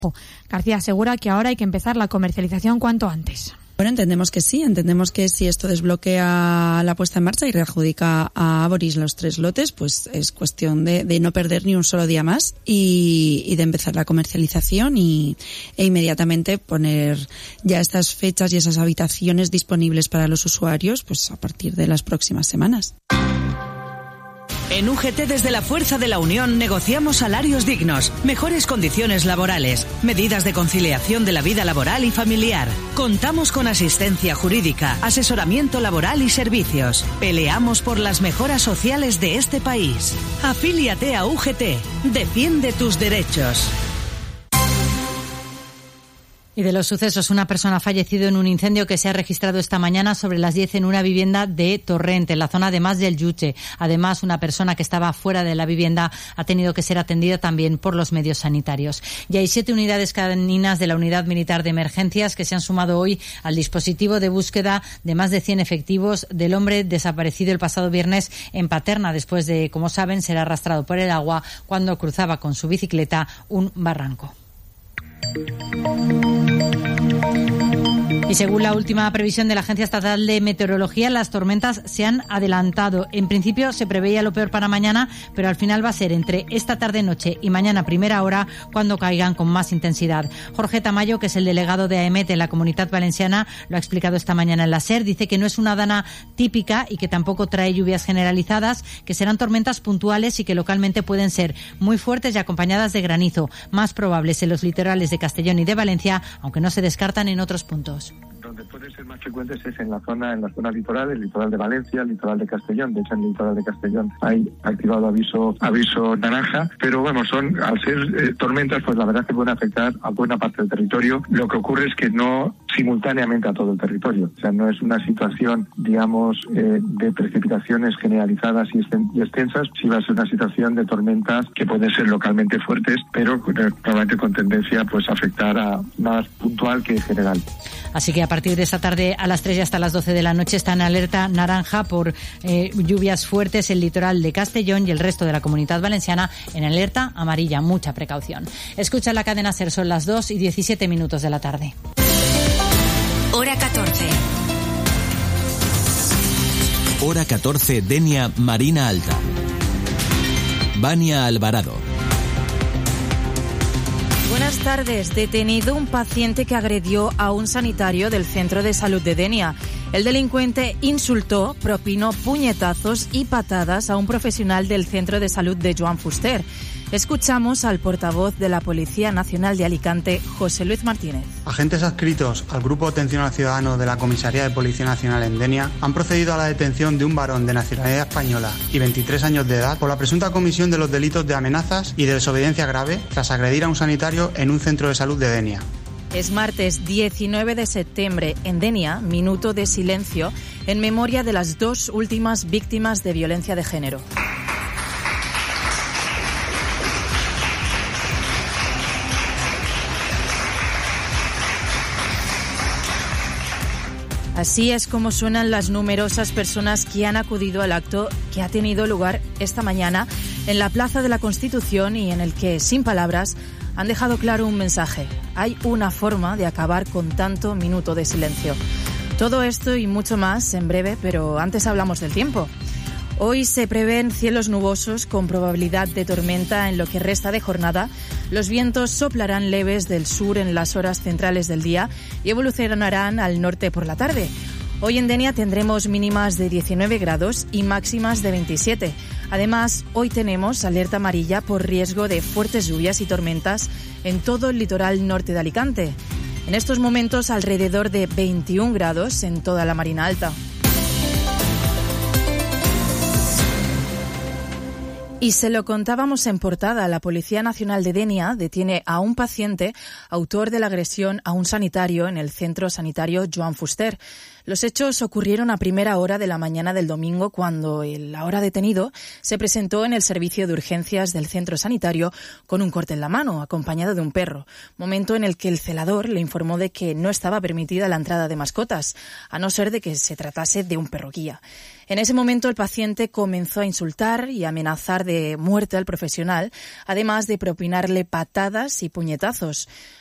García asegura que ahora hay que empezar la comercialización cuanto antes. Bueno, entendemos que si esto desbloquea la puesta en marcha y readjudica a Boris los 3 lotes, pues es cuestión de no perder ni un solo día más y de empezar la comercialización e inmediatamente poner ya estas fechas y esas habitaciones disponibles para los usuarios, pues a partir de las próximas semanas. En UGT, desde la fuerza de la unión, negociamos salarios dignos, mejores condiciones laborales, medidas de conciliación de la vida laboral y familiar. Contamos con asistencia jurídica, asesoramiento laboral y servicios. Peleamos por las mejoras sociales de este país. Afíliate a UGT. Defiende tus derechos. Y de los sucesos, una persona ha fallecido en un incendio que se ha registrado esta mañana sobre las 10 en una vivienda de Torrente, en la zona de Mas del Yuche. Además, una persona que estaba fuera de la vivienda ha tenido que ser atendida también por los medios sanitarios. Y hay 7 unidades caninas de la Unidad Militar de Emergencias que se han sumado hoy al dispositivo de búsqueda de más de 100 efectivos del hombre desaparecido el pasado viernes en Paterna, después de, como saben, ser arrastrado por el agua cuando cruzaba con su bicicleta un barranco. Y según la última previsión de la Agencia Estatal de Meteorología, las tormentas se han adelantado. En principio se preveía lo peor para mañana, pero al final va a ser entre esta tarde-noche y mañana primera hora cuando caigan con más intensidad. Jorge Tamayo, que es el delegado de AEMET en la Comunitat Valenciana, lo ha explicado esta mañana en la SER. Dice que no es una dana típica y que tampoco trae lluvias generalizadas, que serán tormentas puntuales y que localmente pueden ser muy fuertes y acompañadas de granizo, más probables en los litorales de Castellón y de Valencia, aunque no se descartan en otros puntos. Donde pueden ser más frecuentes es en la zona litoral, el litoral de Valencia, el litoral de Castellón. De hecho, en el litoral de Castellón hay activado aviso naranja, pero bueno, al ser tormentas, pues la verdad es que pueden afectar a buena parte del territorio. Lo que ocurre es que no simultáneamente a todo el territorio. O sea, no es una situación, digamos, de precipitaciones generalizadas y extensas, sí va a ser una situación de tormentas que pueden ser localmente fuertes, pero probablemente con tendencia pues a afectar a más puntual que general. Así que a partir de esta tarde a las 3 y hasta las 12 de la noche está en alerta naranja por lluvias fuertes el litoral de Castellón y el resto de la Comunidad Valenciana en alerta amarilla. Mucha precaución. Escucha la cadena SER, son las 2:17 de la tarde. Hora 14. Hora 14, Denia, Marina Alta. Vania Alvarado. Buenas tardes. Detenido un paciente que agredió a un sanitario del Centro de Salud de Denia. El delincuente insultó, propinó puñetazos y patadas a un profesional del Centro de Salud de Joan Fuster. Escuchamos al portavoz de la Policía Nacional de Alicante, José Luis Martínez. Agentes adscritos al Grupo de Atención al Ciudadano de la Comisaría de Policía Nacional en Denia han procedido a la detención de un varón de nacionalidad española y 23 años de edad por la presunta comisión de los delitos de amenazas y de desobediencia grave tras agredir a un sanitario en un centro de salud de Denia. Es martes 19 de septiembre. En Denia, minuto de silencio en memoria de las 2 últimas víctimas de violencia de género. Así es como suenan las numerosas personas que han acudido al acto que ha tenido lugar esta mañana en la Plaza de la Constitución y en el que, sin palabras, han dejado claro un mensaje. Hay una forma de acabar con tanto minuto de silencio. Todo esto y mucho más en breve, pero antes hablamos del tiempo. Hoy se prevén cielos nubosos con probabilidad de tormenta en lo que resta de jornada. Los vientos soplarán leves del sur en las horas centrales del día y evolucionarán al norte por la tarde. Hoy en Denia tendremos mínimas de 19 grados y máximas de 27. Además, hoy tenemos alerta amarilla por riesgo de fuertes lluvias y tormentas en todo el litoral norte de Alicante. En estos momentos alrededor de 21 grados en toda la Marina Alta. Y se lo contábamos en portada, la Policía Nacional de Denia detiene a un paciente autor de la agresión a un sanitario en el centro sanitario Joan Fuster. Los hechos ocurrieron a primera hora de la mañana del domingo cuando el ahora detenido se presentó en el servicio de urgencias del centro sanitario con un corte en la mano, acompañado de un perro, momento en el que el celador le informó de que no estaba permitida la entrada de mascotas, a no ser de que se tratase de un perro guía. En ese momento el paciente comenzó a insultar y amenazar de de muerte al profesional, además de propinarle patadas y puñetazos.